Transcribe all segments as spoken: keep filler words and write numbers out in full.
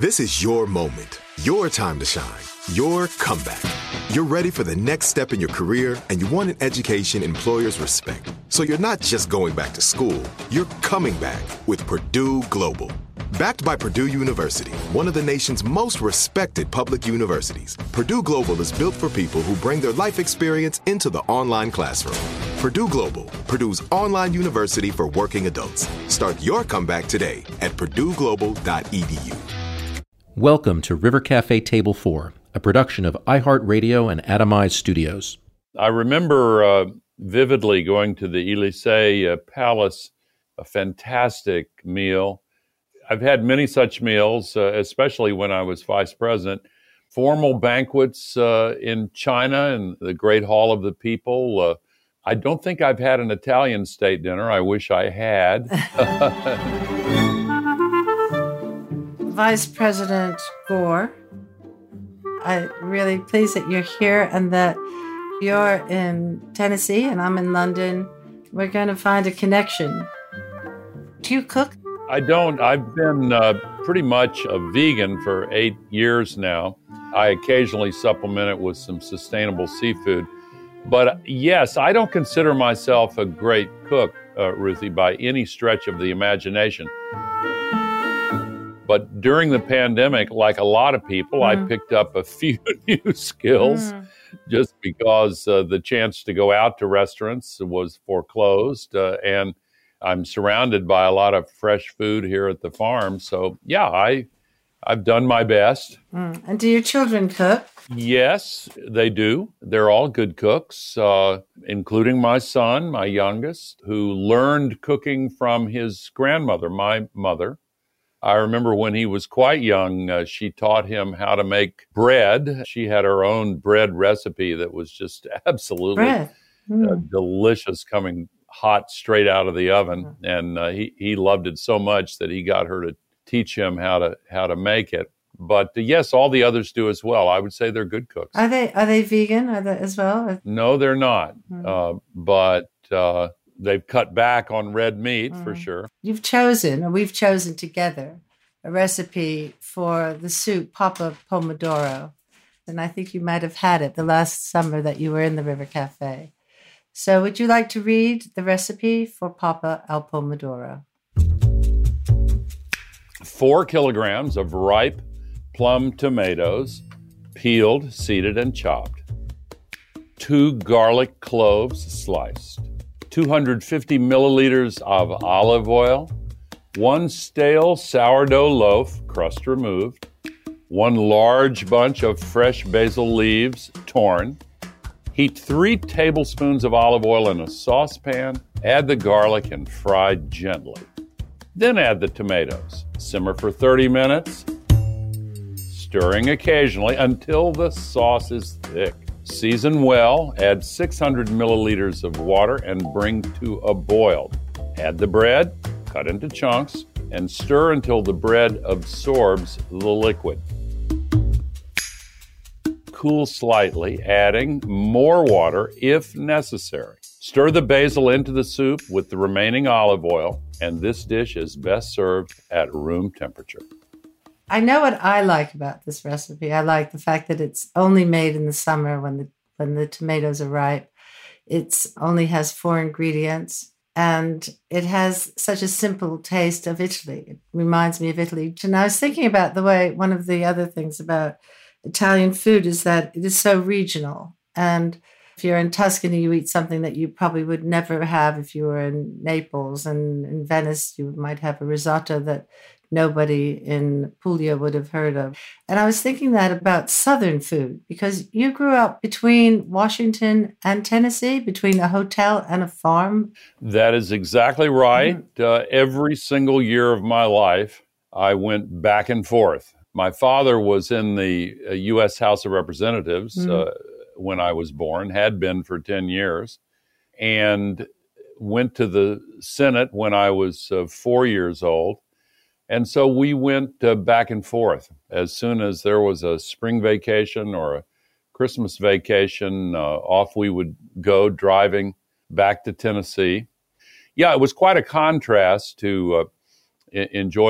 This is your moment, your time to shine, your comeback. You're ready for the next step in your career, and you want an education employers respect. So you're not just going back to school, you're coming back with Purdue Global. Backed by Purdue University, one of the nation's most respected public universities, Purdue Global is built for people who bring their life experience into the online classroom. Purdue Global, Purdue's online university for working adults. Start your comeback today at purdue global dot e d u. Welcome to River Cafe Table four, a production of iHeartRadio and Atomize Studios. I remember uh, vividly going to the Élysée uh, Palace, a fantastic meal. I've had many such meals, uh, especially when I was vice president. Formal banquets uh, in China and the Great Hall of the People. Uh, I don't think I've had an Italian state dinner. I wish I had. Vice President Gore, I'm really pleased that you're here and that you're in Tennessee and I'm in London. We're going to find a connection. Do you cook? I don't. I've been uh, pretty much a vegan for eight years now. I occasionally supplement it with some sustainable seafood. But uh, yes, I don't consider myself a great cook, uh, Ruthie, by any stretch of the imagination. But during the pandemic, like a lot of people, mm. I picked up a few new skills mm. just because uh, the chance to go out to restaurants was foreclosed. Uh, and I'm surrounded by a lot of fresh food here at the farm. So, yeah, I, I've done my best. Mm. And do your children cook? Yes, they do. They're all good cooks, uh, including my son, my youngest, who learned cooking from his grandmother, my mother. I remember when he was quite young, uh, she taught him how to make bread. She had her own bread recipe that was just absolutely mm. uh, delicious, coming hot straight out of the oven. And uh, he, he loved it so much that he got her to teach him how to how to make it. But uh, yes, all the others do as well. I would say they're good cooks. Are they are they vegan are they as well? No, they're not. Mm. Uh, but uh, they've cut back on red meat mm. for sure. You've chosen, or we've chosen together, a recipe for the soup Papa Pomodoro. And I think you might have had it the last summer that you were in the River Cafe. So would you like to read the recipe for Papa al Pomodoro? Four kilograms of ripe plum tomatoes, peeled, seeded, and chopped. Two garlic cloves sliced. two hundred fifty milliliters of olive oil. One stale sourdough loaf, crust removed. One large bunch of fresh basil leaves, torn. Heat three tablespoons of olive oil in a saucepan. Add the garlic and fry gently. Then add the tomatoes. Simmer for thirty minutes, stirring occasionally until the sauce is thick. Season well, add six hundred milliliters of water and bring to a boil. Add the bread, cut into chunks, and stir until the bread absorbs the liquid. Cool slightly, adding more water if necessary. Stir the basil into the soup with the remaining olive oil, and this dish is best served at room temperature. I know what I like about this recipe. I like the fact that it's only made in the summer when the when the tomatoes are ripe. It only has four ingredients, and it has such a simple taste of Italy. It reminds me of Italy. And I was thinking about the way, one of the other things about Italian food is that it is so regional. And if you're in Tuscany, you eat something that you probably would never have if you were in Naples. And in Venice, you might have a risotto that nobody in Puglia would have heard of. And I was thinking that about Southern food, because you grew up between Washington and Tennessee, between a hotel and a farm. That is exactly right. Mm-hmm. Uh, every single year of my life, I went back and forth. My father was in the uh, U S House of Representatives mm-hmm. uh, when I was born, had been for ten years, and went to the Senate when I was uh, four years old. And so we went uh, back and forth. As soon as there was a spring vacation or a Christmas vacation, uh, off we would go driving back to Tennessee. Yeah, it was quite a contrast to uh, I- enjoy the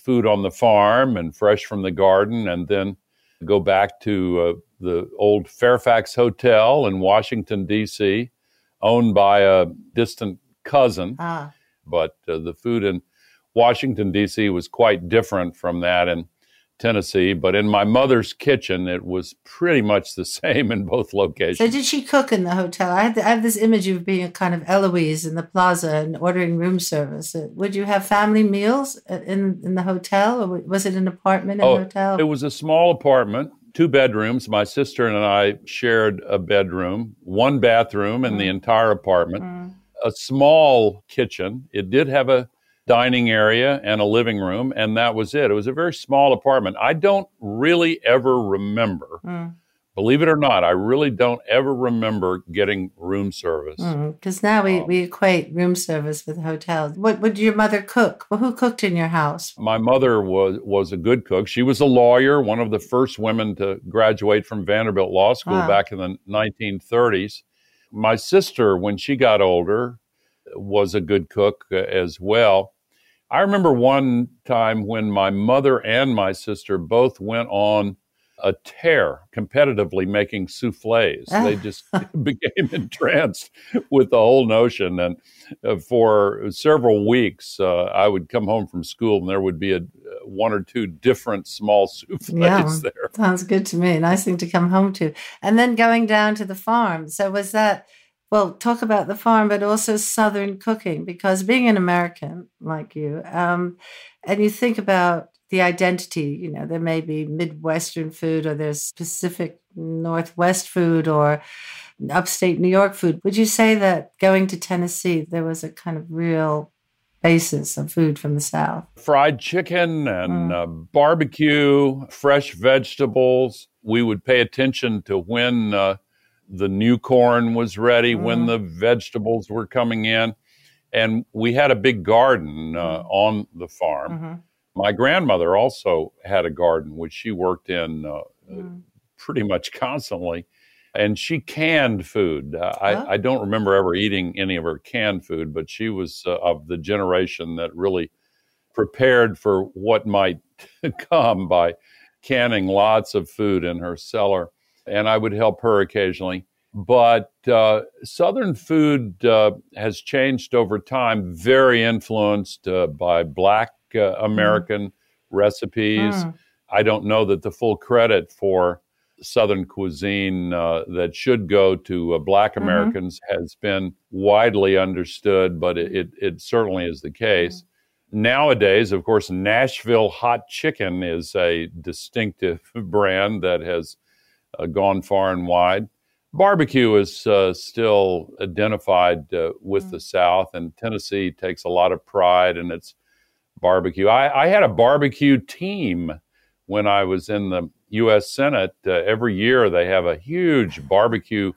food on the farm and fresh from the garden, and then go back to uh, the old Fairfax Hotel in Washington, D C, owned by a distant cousin. Ah. But uh, the food in Washington, D C was quite different from that in Tennessee. But in my mother's kitchen, it was pretty much the same in both locations. So did she cook in the hotel? I have, I have this image of being a kind of Eloise in the plaza and ordering room service. Uh, Would you have family meals in, in the hotel, or was it an apartment in oh, the hotel? It was a small apartment, two bedrooms. My sister and I shared a bedroom, one bathroom in mm. the entire apartment, mm. a small kitchen. It did have a dining area and a living room, and that was it. It was a very small apartment. I don't really ever remember, mm. believe it or not, I really don't ever remember getting room service. Because mm, now we, um, we equate room service with hotels. What would your mother cook? Well, who cooked in your house? My mother was, was a good cook. She was a lawyer, one of the first women to graduate from Vanderbilt Law School wow. back in the nineteen thirties. My sister, when she got older, was a good cook uh, as well. I remember one time when my mother and my sister both went on a tear competitively making soufflés. They just became entranced with the whole notion. And uh, for several weeks, uh, I would come home from school and there would be a, one or two different small soufflés yeah, there. Sounds good to me. Nice thing to come home to. And then going down to the farm. So was that... Well, talk about the farm, but also Southern cooking, because being an American like you, um, and you think about the identity, you know, there may be Midwestern food or there's Pacific Northwest food or upstate New York food. Would you say that going to Tennessee, there was a kind of real basis of food from the South? Fried chicken and mm. uh, barbecue, fresh vegetables. We would pay attention to when... Uh, the new corn was ready, mm. when the vegetables were coming in. And we had a big garden uh, mm. on the farm. Mm-hmm. My grandmother also had a garden, which she worked in uh, mm. pretty much constantly. And she canned food. Uh, I, oh. I don't remember ever eating any of her canned food, but she was uh, of the generation that really prepared for what might come by canning lots of food in her cellar. And I would help her occasionally. But uh, Southern food uh, has changed over time, very influenced uh, by Black uh, American mm. recipes. Mm. I don't know that the full credit for Southern cuisine uh, that should go to uh, Black Americans mm-hmm. has been widely understood, but it, it, it certainly is the case. Mm. Nowadays, of course, Nashville hot chicken is a distinctive brand that has Uh, gone far and wide. Barbecue is uh, still identified uh, with mm. the South, and Tennessee takes a lot of pride in its barbecue. I, I had a barbecue team when I was in the U S Senate. Uh, every year they have a huge barbecue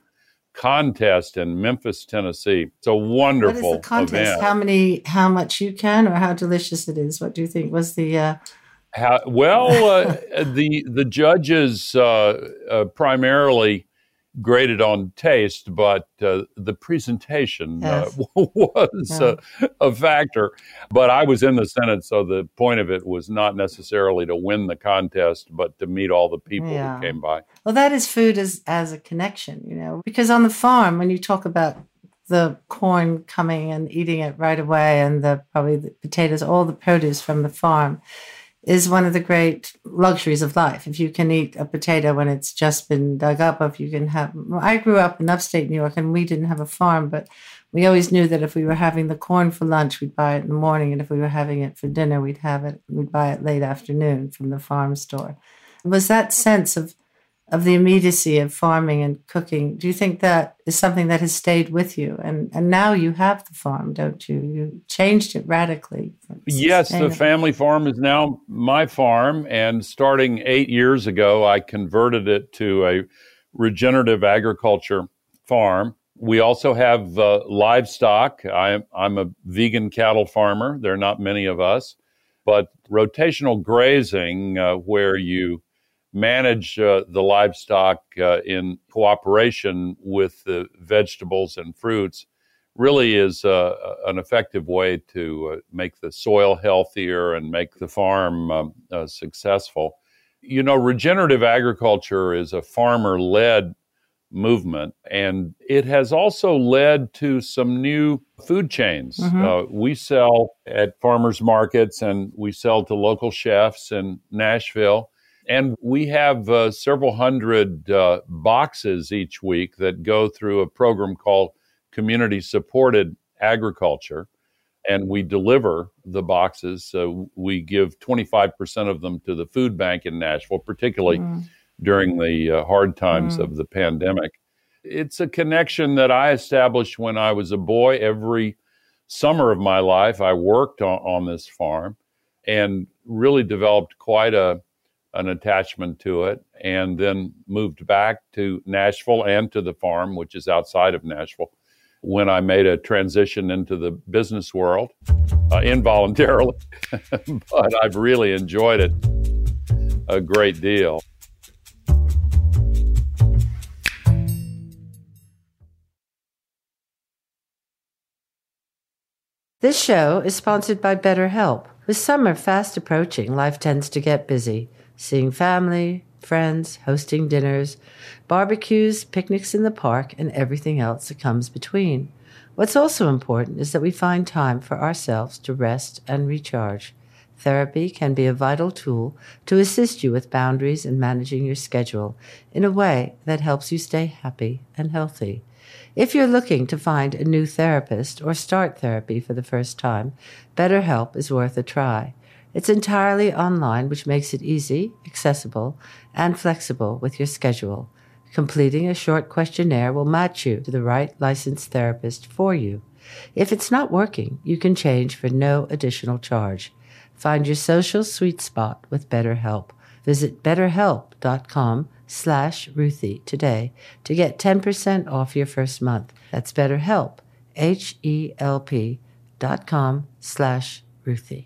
contest in Memphis, Tennessee. It's a wonderful What is the contest? event. How many, how much you can, or how delicious it is? What do you think was the... Uh... How, well, uh, the the judges uh, uh, primarily graded on taste, but uh, the presentation yes. uh, was yeah. a, a factor. But I was in the Senate, so the point of it was not necessarily to win the contest, but to meet all the people yeah. who came by. Well, that is food as, as a connection, you know, because on the farm, when you talk about the corn coming and eating it right away and the probably the potatoes, all the produce from the farm, is one of the great luxuries of life. If you can eat a potato when it's just been dug up, or if you can have... I grew up in upstate New York and we didn't have a farm, but we always knew that if we were having the corn for lunch, we'd buy it in the morning. And if we were having it for dinner, we'd have it, we'd buy it late afternoon from the farm store. It was that sense of of the immediacy of farming and cooking. Do you think that is something that has stayed with you? And and now you have the farm, don't you? You changed it radically. Yes, the family farm is now my farm. And starting eight years ago, I converted it to a regenerative agriculture farm. We also have uh, livestock. I, I'm a vegan cattle farmer. There are not many of us. But rotational grazing, uh, where you manage uh, the livestock uh, in cooperation with the vegetables and fruits, really is uh, an effective way to uh, make the soil healthier and make the farm um, uh, successful. You know, regenerative agriculture is a farmer-led movement, and it has also led to some new food chains. Mm-hmm. Uh, we sell at farmers markets, and we sell to local chefs in Nashville, and we have uh, several hundred uh, boxes each week that go through a program called Community-Supported Agriculture, and we deliver the boxes. So we give twenty-five percent of them to the food bank in Nashville, particularly mm. during the uh, hard times mm. of the pandemic. It's a connection that I established when I was a boy. Every summer of my life, I worked on, on this farm and really developed quite a an attachment to it, and then moved back to Nashville and to the farm, which is outside of Nashville, when I made a transition into the business world, uh, involuntarily. But I've really enjoyed it a great deal. This show is sponsored by BetterHelp. With summer fast approaching, life tends to get busy. Seeing family, friends, hosting dinners, barbecues, picnics in the park, and everything else that comes between. What's also important is that we find time for ourselves to rest and recharge. Therapy can be a vital tool to assist you with boundaries and managing your schedule in a way that helps you stay happy and healthy. If you're looking to find a new therapist or start therapy for the first time, BetterHelp is worth a try. It's entirely online, which makes it easy, accessible, and flexible with your schedule. Completing a short questionnaire will match you to the right licensed therapist for you. If it's not working, you can change for no additional charge. Find your social sweet spot with BetterHelp. Visit betterhelp.com slash Ruthie today to get ten percent off your first month. That's BetterHelp, H-E-L-P dot com slash Ruthie.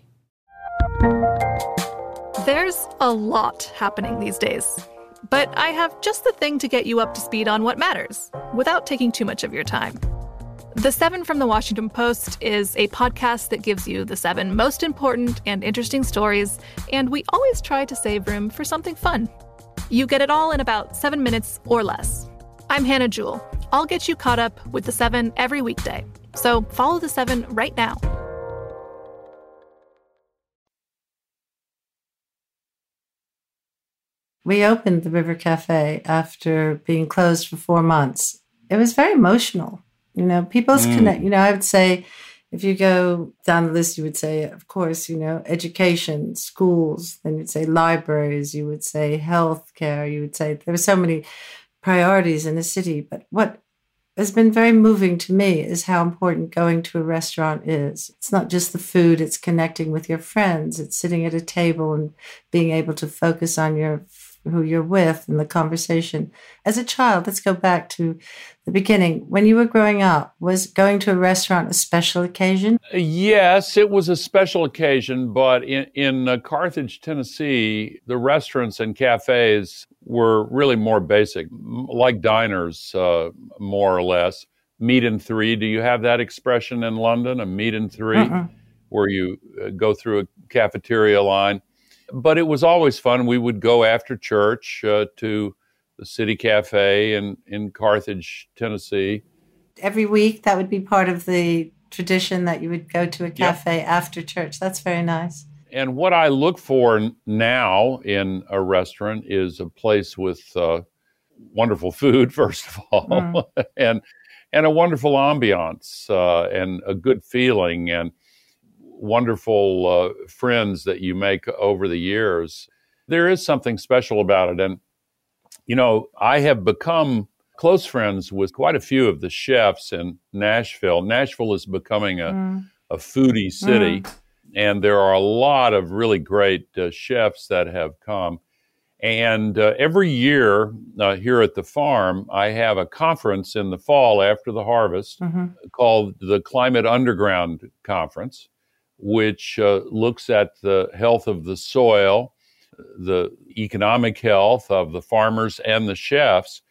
There's a lot happening these days, but I have just the thing to get you up to speed on what matters without taking too much of your time. The Seven from the Washington Post is a podcast that gives you the seven most important and interesting stories, and we always try to save room for something fun. You get it all in about seven minutes or less. I'm Hannah Jewell. I'll get you caught up with the Seven every weekday. So follow the Seven right now. We opened the River Cafe after being closed for four months. It was very emotional. You know, people's mm. connect, you know, I would say, if you go down the list, you would say, of course, you know, education, schools, then you'd say libraries, you would say healthcare, you would say, there were so many priorities in the city. But what has been very moving to me is how important going to a restaurant is. It's not just the food, it's connecting with your friends, it's sitting at a table and being able to focus on your who you're with and the conversation. As a child, let's go back to the beginning. When you were growing up, was going to a restaurant a special occasion? Yes, it was a special occasion, but in, in uh, Carthage, Tennessee, the restaurants and cafes were really more basic, like diners, uh, more or less. Meet in three. Do you have that expression in London, a meet in three, uh-uh. where you uh, go through a cafeteria line? But it was always fun. We would go after church uh, to the City Cafe in, in Carthage, Tennessee. Every week, that would be part of the tradition that you would go to a cafe yep. after church. That's very nice. And what I look for now in a restaurant is a place with uh, wonderful food, first of all, mm. and and a wonderful ambiance uh, and a good feeling and wonderful uh, friends that you make over the years. There is something special about it. And, you know, I have become close friends with quite a few of the chefs in Nashville. Nashville is becoming a, mm. a foodie city, mm. and there are a lot of really great uh, chefs that have come. And uh, every year uh, here at the farm, I have a conference in the fall after the harvest mm-hmm. called the Climate Underground Conference, which uh, looks at the health of the soil, the economic health of the farmers and the chefs.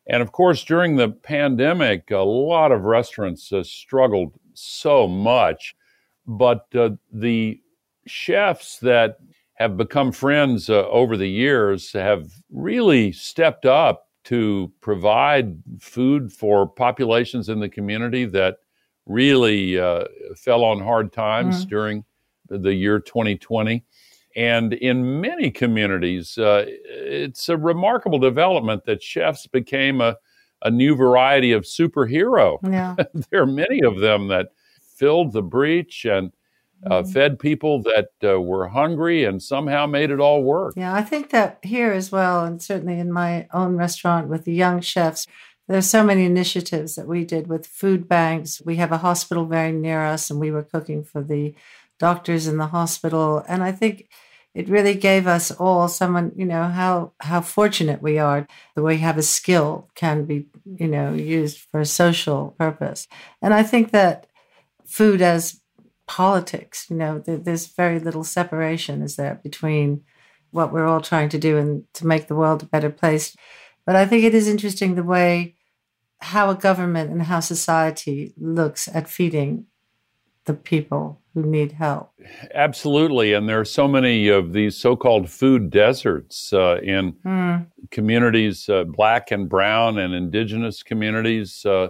And of course, during the pandemic, a lot of restaurants uh, struggled so much. But uh, the chefs that have become friends uh, over the years have really stepped up to provide food for populations in the community that really uh, fell on hard times mm. during the year twenty twenty. And in many communities, uh, it's a remarkable development that chefs became a, a new variety of superhero. Yeah. There are many of them that filled the breach and uh, mm. fed people that uh, were hungry and somehow made it all work. Yeah, I think that here as well, and certainly in my own restaurant with the young chefs, there's so many initiatives that we did with food banks. We have a hospital very near us, and we were cooking for the doctors in the hospital. And I think it really gave us all someone, you know, how how fortunate we are. The way we have a skill can be, you know, used for a social purpose. And I think that food as politics, you know, th- there's very little separation, is there, between what we're all trying to do and to make the world a better place. But I think it is interesting the way how a government and how society looks at feeding the people who need help. Absolutely. And there are so many of these so-called food deserts uh, in mm. communities, uh, Black and brown and indigenous communities, uh,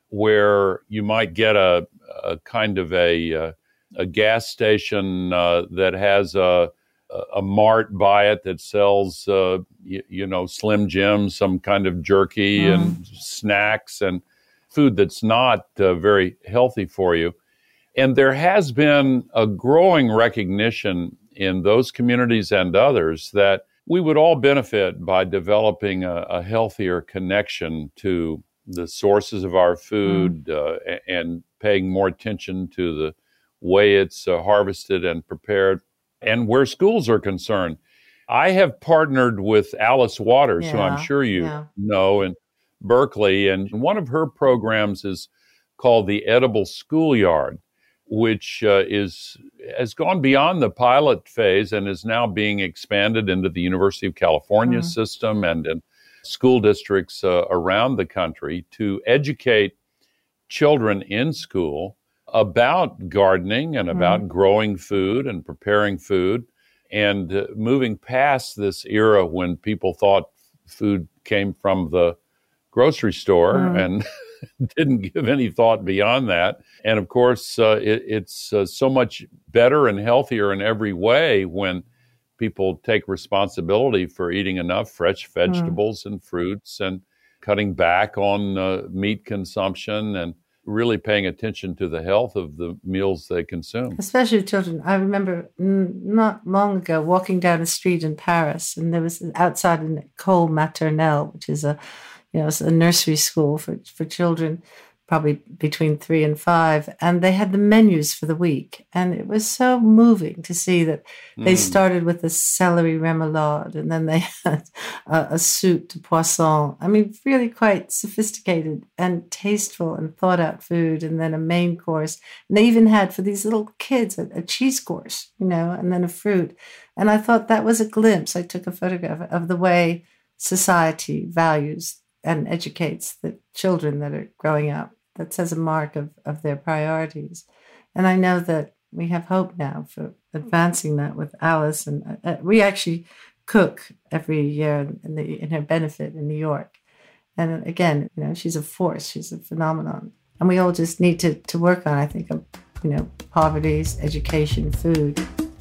where you might get a, a kind of a, a, a gas station uh, that has a, a mart by it that sells, uh, you, you know, Slim Jim, some kind of jerky mm. and snacks and food that's not uh, very healthy for you. And there has been a growing recognition in those communities and others that we would all benefit by developing a, a healthier connection to the sources of our food mm. uh, and paying more attention to the way it's uh, harvested and prepared. And where schools are concerned, I have partnered with Alice Waters, yeah, who I'm sure you yeah. know, in Berkeley. And one of her programs is called the Edible Schoolyard, which uh, is has gone beyond the pilot phase and is now being expanded into the University of California mm-hmm. system and in school districts uh, around the country to educate children in school about gardening and about mm-hmm. growing food and preparing food and uh, moving past this era when people thought food came from the grocery store mm-hmm. and didn't give any thought beyond that. And of course, uh, it, it's uh, so much better and healthier in every way when people take responsibility for eating enough fresh vegetables mm. and fruits and cutting back on uh, meat consumption and really paying attention to the health of the meals they consume. Especially with children. I remember n- not long ago walking down a street in Paris, and there was outside an École Maternelle, which is a You know, it's a nursery school for, for children, probably between three and five. And they had the menus for the week. And it was so moving to see that they mm. started with the celery remoulade, and then they had a, a soup de poisson. I mean, really quite sophisticated and tasteful and thought out food. And then a main course. And they even had, for these little kids, a, a cheese course, you know, and then a fruit. And I thought that was a glimpse. I took a photograph of the way society values and educates the children that are growing up. That says a mark of, of their priorities. And I know that we have hope now for advancing that with Alice. And uh, we actually cook every year in, the, in her benefit in New York. And again, you know, she's a force. She's a phenomenon. And we all just need to, to work on, I think, of, you know, poverty, education, food.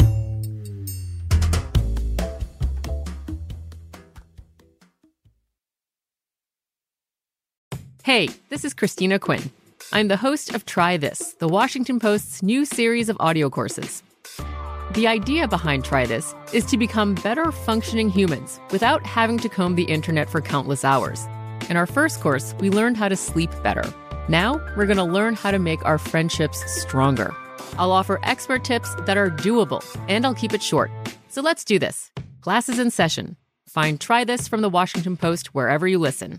Hey, this is Christina Quinn. I'm the host of Try This, the Washington Post's new series of audio courses. The idea behind Try This is to become better functioning humans without having to comb the internet for countless hours. In our first course, we learned how to sleep better. Now, we're going to learn how to make our friendships stronger. I'll offer expert tips that are doable, and I'll keep it short. So let's do this. Class is in session. Find Try This from the Washington Post wherever you listen.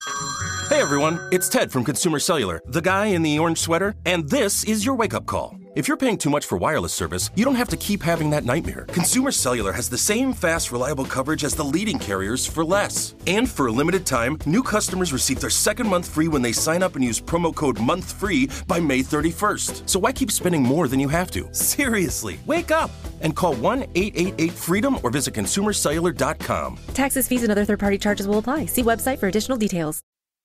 Hey everyone, it's Ted from Consumer Cellular, the guy in the orange sweater, and this is your wake-up call. If you're paying too much for wireless service, you don't have to keep having that nightmare. Consumer Cellular has the same fast, reliable coverage as the leading carriers for less. And for a limited time, new customers receive their second month free when they sign up and use promo code MONTHFREE by May thirty-first. So why keep spending more than you have to? Seriously, wake up and call one eight eight eight FREEDOM or visit consumer cellular dot com. Taxes, fees, and other third-party charges will apply. See website for additional details.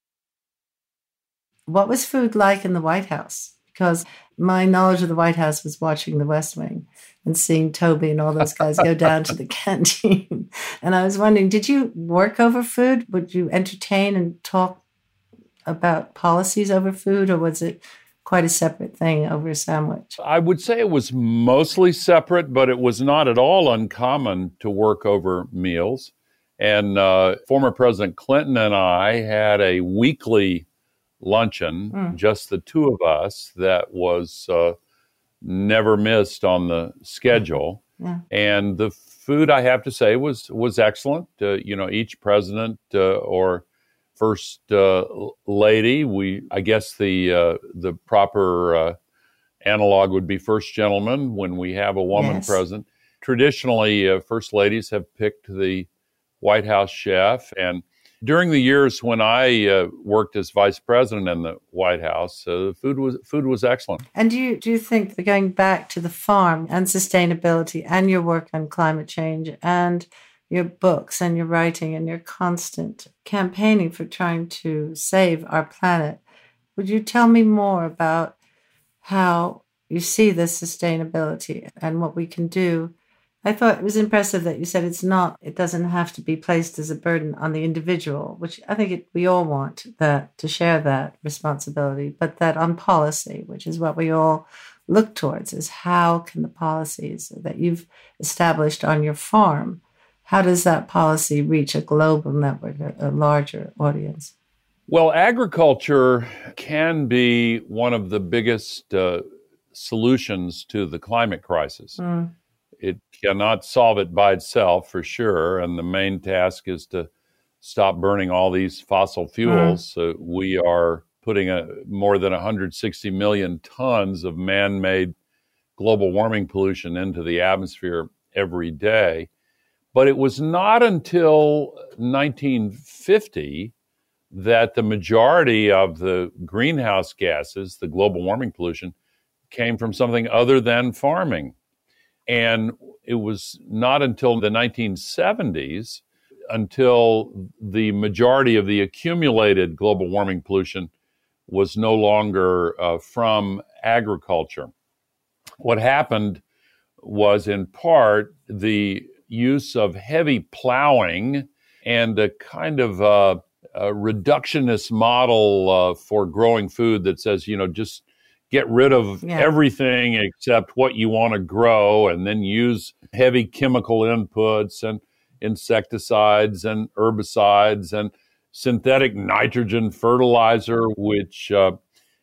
What was food like in the White House? Because my knowledge of the White House was watching The West Wing and seeing Toby and all those guys go down to the canteen. And I was wondering, did you work over food? Would you entertain and talk about policies over food, or was it quite a separate thing over a sandwich? I would say it was mostly separate, but it was not at all uncommon to work over meals. And uh, former President Clinton and I had a weekly luncheon, mm. just the two of us, that was uh, never missed on the schedule. Yeah. And the food, I have to say, was was excellent. Uh, you know, each president uh, or first uh, lady, we I guess the uh, the proper uh, analog would be first gentleman when we have a woman yes. president. Traditionally, uh, first ladies have picked the White House chef, and during the years when I uh, worked as vice president in the White House, uh, the food was food was excellent. And do you do you think that going back to the farm and sustainability and your work on climate change and your books and your writing and your constant campaigning for trying to save our planet, would you tell me more about how you see this sustainability and what we can do? I thought it was impressive that you said it's not, it doesn't have to be placed as a burden on the individual, which I think it, we all want that, to share that responsibility, but that on policy, which is what we all look towards, is how can the policies that you've established on your farm, how does that policy reach a global network, a, a larger audience? Well, agriculture can be one of the biggest uh, solutions to the climate crisis. Mm. It cannot solve it by itself, for sure, and the main task is to stop burning all these fossil fuels. Mm. Uh, we are putting a, more than one hundred sixty million tons of man-made global warming pollution into the atmosphere every day. But it was not until nineteen fifty that the majority of the greenhouse gases, the global warming pollution, came from something other than farming. And it was not until the nineteen seventies until the majority of the accumulated global warming pollution was no longer uh, from agriculture. What happened was, in part, the use of heavy plowing and a kind of uh, a reductionist model uh, for growing food that says, you know, just get rid of yeah. everything except what you want to grow, and then use heavy chemical inputs and insecticides and herbicides and synthetic nitrogen fertilizer, which uh,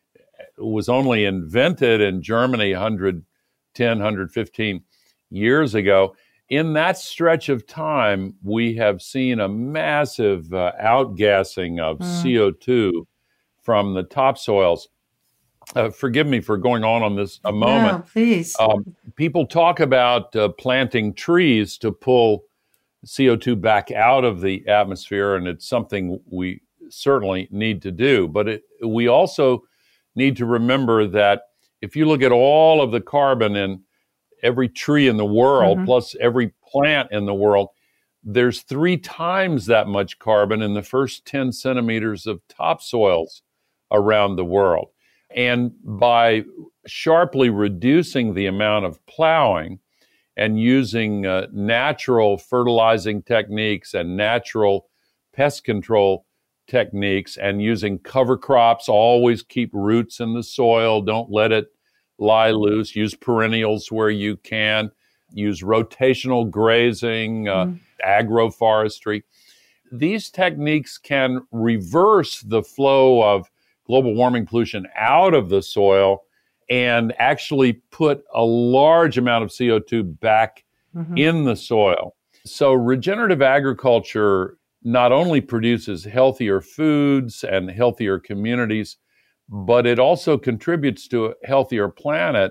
was only invented in Germany one hundred ten, one hundred fifteen years ago. In that stretch of time, we have seen a massive uh, outgassing of mm. C O two from the topsoils. Uh, forgive me for going on on this a moment. No, please. Um, people talk about uh, planting trees to pull C O two back out of the atmosphere, and it's something we certainly need to do. But it, we also need to remember that if you look at all of the carbon in every tree in the world, mm-hmm. plus every plant in the world, there's three times that much carbon in the first ten centimeters of topsoils around the world. And by sharply reducing the amount of plowing and using uh, natural fertilizing techniques and natural pest control techniques and using cover crops, always keep roots in the soil, don't let it lie loose, use perennials where you can, use rotational grazing, uh, mm. agroforestry. These techniques can reverse the flow of global warming pollution out of the soil and actually put a large amount of C O two back mm-hmm. in the soil. So regenerative agriculture not only produces healthier foods and healthier communities, but it also contributes to a healthier planet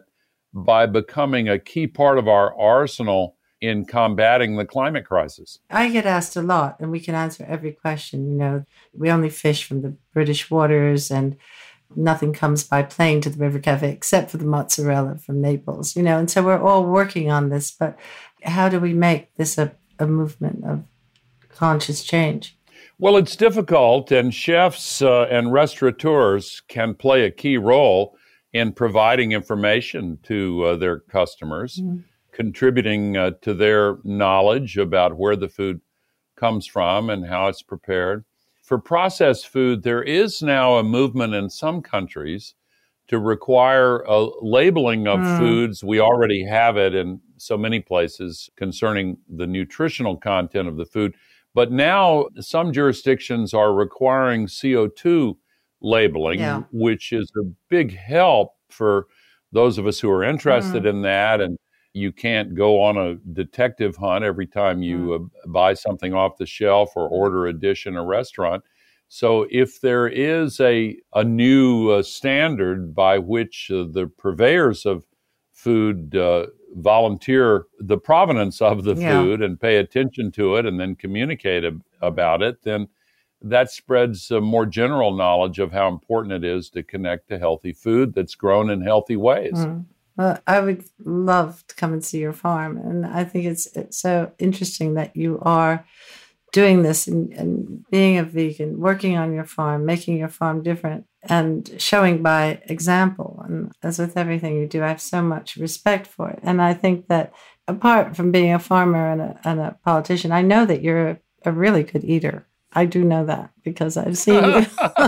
by becoming a key part of our arsenal in combating the climate crisis? I get asked a lot, and we can answer every question. You know, we only fish from the British waters, and nothing comes by plane to the River Cafe except for the mozzarella from Naples, you know, and so we're all working on this. But how do we make this a, a movement of conscious change? Well, it's difficult, and chefs uh, and restaurateurs can play a key role in providing information to uh, their customers, mm-hmm. contributing uh, to their knowledge about where the food comes from and how it's prepared. For processed food, there is now a movement in some countries to require a labeling of mm. foods. We already have it in so many places concerning the nutritional content of the food. But now some jurisdictions are requiring C O two labeling, yeah. which is a big help for those of us who are interested mm. in that. And you can't go on a detective hunt every time you mm. uh, buy something off the shelf or order a dish in a restaurant. So if there is a, a new uh, standard by which uh, the purveyors of food uh, volunteer the provenance of the yeah. food and pay attention to it and then communicate ab- about it, then that spreads uh, more general knowledge of how important it is to connect to healthy food that's grown in healthy ways. Mm. Well, I would love to come and see your farm. And I think it's, it's so interesting that you are doing this and, and being a vegan, working on your farm, making your farm different and showing by example. And as with everything you do, I have so much respect for it. And I think that apart from being a farmer and a, and a politician, I know that you're a, a really good eater. I do know that because I've seen you.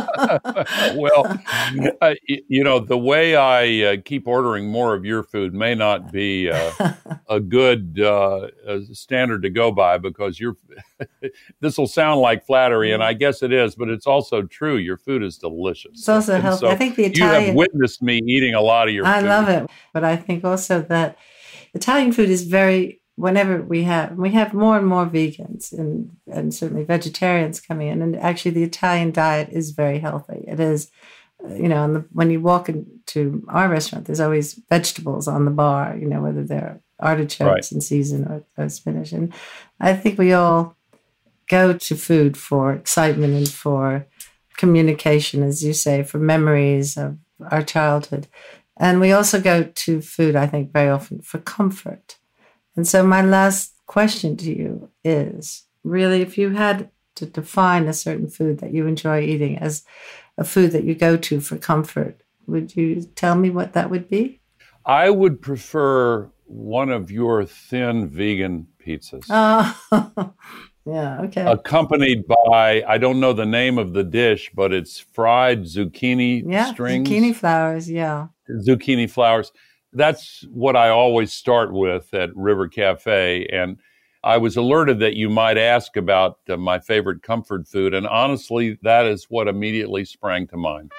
Well, uh, you know, the way I uh, keep ordering more of your food may not be uh, a good uh, standard to go by, because you're. This will sound like flattery, and I guess it is, but it's also true. Your food is delicious. It's also and healthy. So I think the Italian. You have witnessed me eating a lot of your I food. I love it, but I think also that Italian food is very. Whenever we have, we have more and more vegans and, and certainly vegetarians coming in. And actually the Italian diet is very healthy. It is, you know, and the, when you walk into our restaurant, there's always vegetables on the bar, you know, whether they're artichokes right. in season or, or spinach. And I think we all go to food for excitement and for communication, as you say, for memories of our childhood. And we also go to food, I think, very often for comfort. And so my last question to you is, really, if you had to define a certain food that you enjoy eating as a food that you go to for comfort, would you tell me what that would be? I would prefer one of your thin vegan pizzas. Oh, yeah, okay. Accompanied by, I don't know the name of the dish, but it's fried zucchini yeah, strings. Zucchini flowers, yeah. Zucchini flowers. That's what I always start with at River Cafe. And I was alerted that you might ask about uh, my favorite comfort food. And honestly, that is what immediately sprang to mind.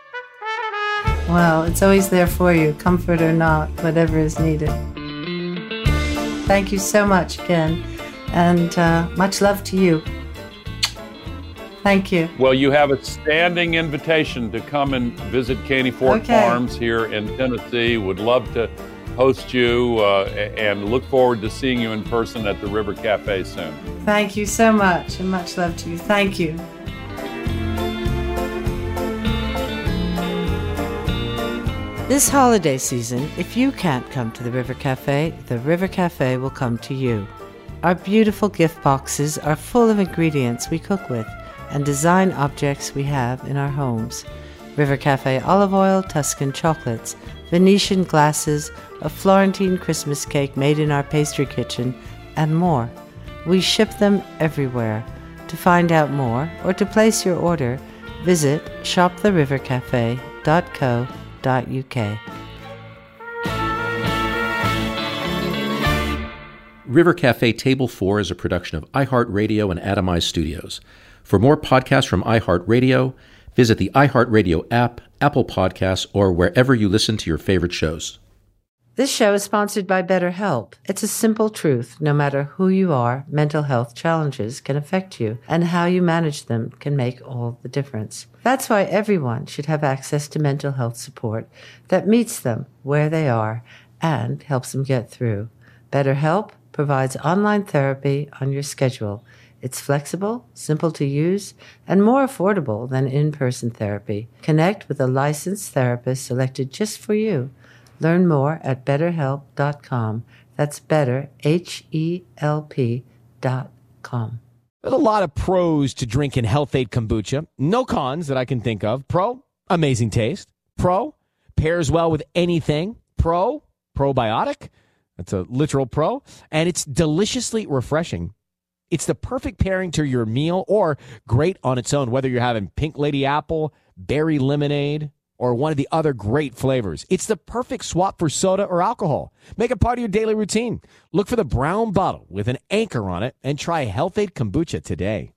Well, it's always there for you, comfort or not, whatever is needed. Thank you so much again. And uh, much love to you. Thank you. Well, you have a standing invitation to come and visit Caney Fort okay. Farms here in Tennessee. Would love to host you uh, and look forward to seeing you in person at the River Cafe soon. Thank you so much, and much love to you. Thank you. This holiday season, if you can't come to the River Cafe, the River Cafe will come to you. Our beautiful gift boxes are full of ingredients we cook with and design objects we have in our homes. River Cafe olive oil, Tuscan chocolates, Venetian glasses, a Florentine Christmas cake made in our pastry kitchen, and more. We ship them everywhere. To find out more or to place your order, visit shop the river cafe dot co dot u k. River Cafe Table four is a production of iHeartRadio and Atomize Studios. For more podcasts from iHeartRadio, visit the iHeartRadio app, Apple Podcasts, or wherever you listen to your favorite shows. This show is sponsored by BetterHelp. It's a simple truth. No matter who you are, mental health challenges can affect you, and how you manage them can make all the difference. That's why everyone should have access to mental health support that meets them where they are and helps them get through. BetterHelp provides online therapy on your schedule. It's flexible, simple to use, and more affordable than in-person therapy. Connect with a licensed therapist selected just for you. Learn more at better help dot com. That's better, H E L P dot com. There's a lot of pros to drinking Health-Ade kombucha. No cons that I can think of. Pro, amazing taste. Pro, pairs well with anything. Pro, probiotic. That's a literal pro. And it's deliciously refreshing. It's the perfect pairing to your meal or great on its own, whether you're having pink lady apple, berry lemonade, or one of the other great flavors. It's the perfect swap for soda or alcohol. Make it part of your daily routine. Look for the brown bottle with an anchor on it and try Health-Ade kombucha today.